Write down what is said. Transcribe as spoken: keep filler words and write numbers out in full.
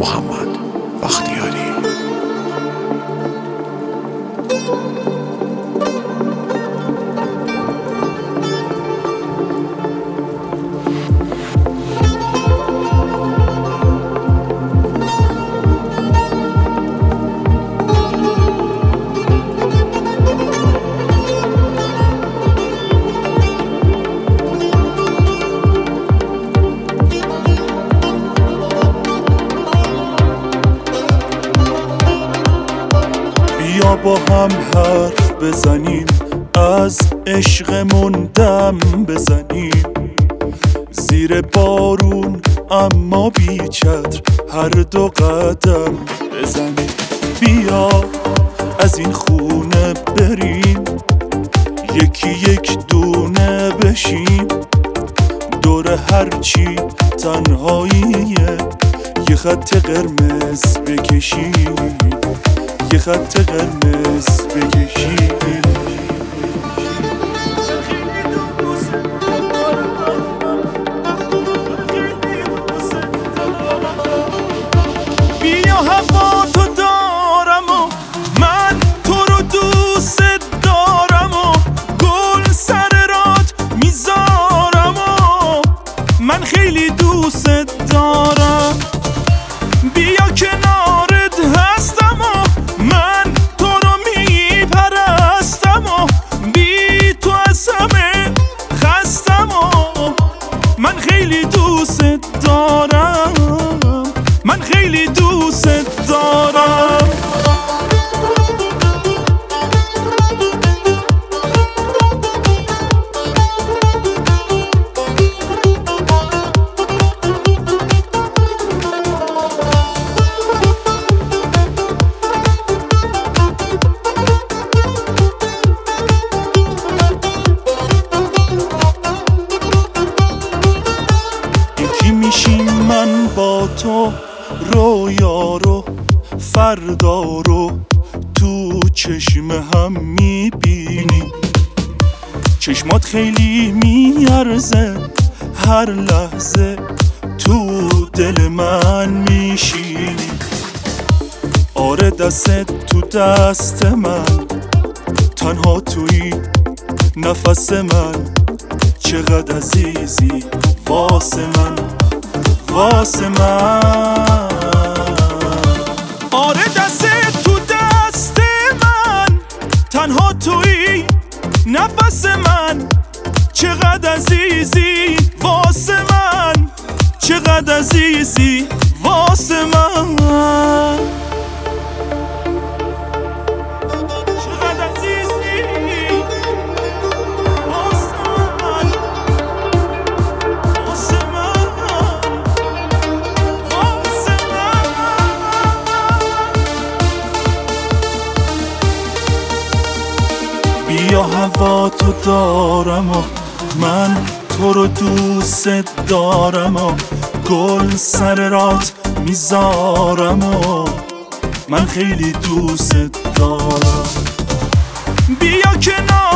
محمد بختیاری. بیا با هم حرف بزنیم، از عشقمون دم بزنیم، زیر بارون اما بی چتر هر دو قدم بزنیم. بیا از این خونه بریم، یکی یک دونه بشیم، دور هرچی تنهاییه یه خط قرمز بکشیم، یه خط قرمز بکشیم. بیا هوا تو دارم و من تو رو دوست دارم و گل سر رات میذارم و من خیلی دوست دارم. بیا کنارت هستم و من تو رو میپرستم و بی تو از همه خستم و من خیلی دوست دارم، من خیلی دوست دارم. یکی میشیم من با تو، رویا رو فردا رو تو چشم هم میبینی، چشمات خیلی میارزه هر لحظه تو دل من میشینی. آره دستت تو دست من، تنها توی نفس من، چقدر عزیزی واسه من، واسه من. آره دست تو دست من، تنها توی نفس من، چقدر عزیزی واسه من، چقدر عزیزی واسه من. بیا هوا تو دارم و من تو رو دوست دارم و گل سر رات میذارم و من خیلی دوست دارم. بیا کنار